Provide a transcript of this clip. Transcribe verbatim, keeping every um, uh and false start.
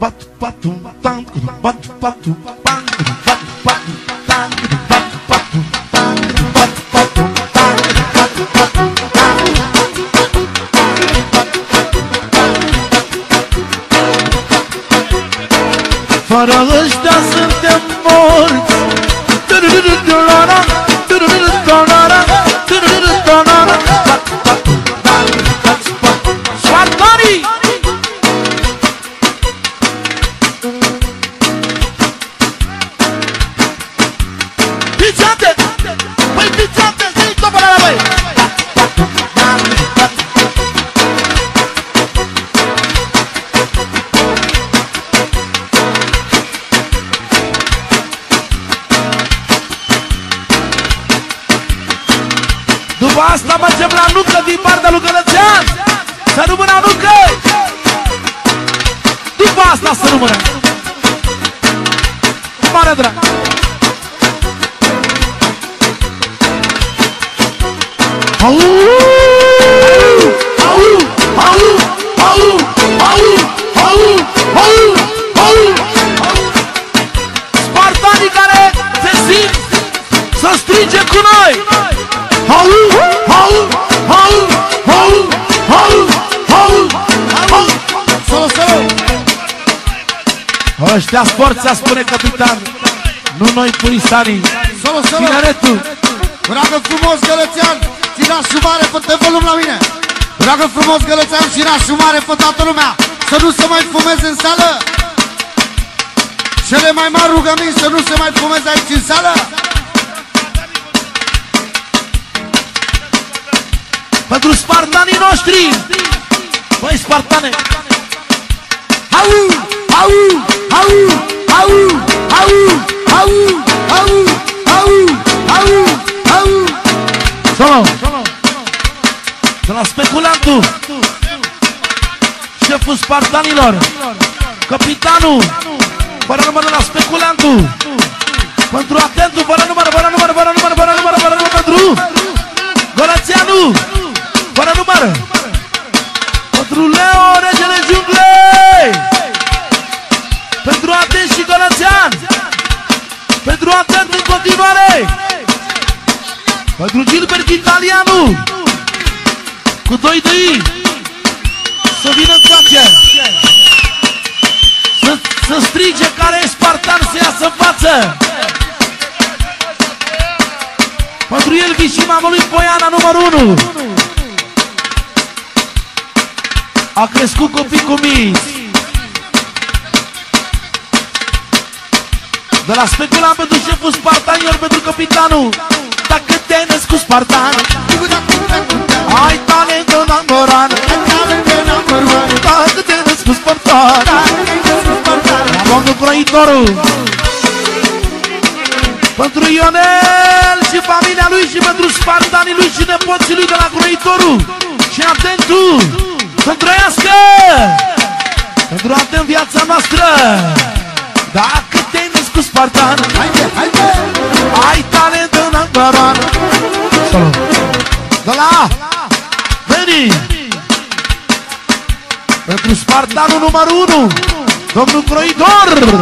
batu batu tang batu batu bang batu batu tang batu batu tang batu batu tang batu batu tang. Fără ăștia suntem morți. Spartanii! Piciate! Păi piciate! Zi-i tot până la voi! După asta mergem la nucă din partea lui Gălățean. Să rămână nucă. După asta să rămână. Mare drag. Au! Au! Au! Au! Au! Au! Au! Au! Spartanii care se simt să strige cu noi. Au! Au! Au! Au! Au! Au! Au! Solo, solo! Ăștia forța, spune capitan. Nu noi purisanii. Solo, solo! Tineretul. Roagă frumos, Gălățean, ține asumare, fă-te volum la mine. Roagă frumos, Gălățean, ține asumare, fă toată lumea să nu se mai fumeze în sală. Cele mai mari rugămini să nu se mai fumeze aici în sală. Pentru spartanii noștri. Băi, spartane. Au! Au! Au! Au! Au! Au! Au! Au! Au! Au! Solo. De la speculantul, șeful spartanilor, capitanul, fără număr de la speculantul, pentru atentul, fără număr, fără număr, fără număr, fără număr, fără număr, pentru Gălățeanu, fără număr, pentru Leo, regele junglei, pentru Atent și Gălățean, pentru Atent în continuare, pentru Gilbert Italianu, cu doi de I, să vină în coace, să, să strige care e spartan, să iasă în față. Pentru Elvi și mama lui Poiana, numărul unu. A crescut copii cu mici. De la speculant pentru șeful spartanilor, pentru capitanul. Dacă te-ai născut spartan, ai talent în number one. Dacă te-ai născut spartan, domnul croitorul. Pentru Ionel și familia lui și pentru spartanii lui și nepoții lui de la croitorul. Și Atentul să trăiască, pentru Atent viața noastră. Dacă te-ai născut spartan, ai talent în number one. De la Veni, pentru spartanul numărul unu, domnul croitor.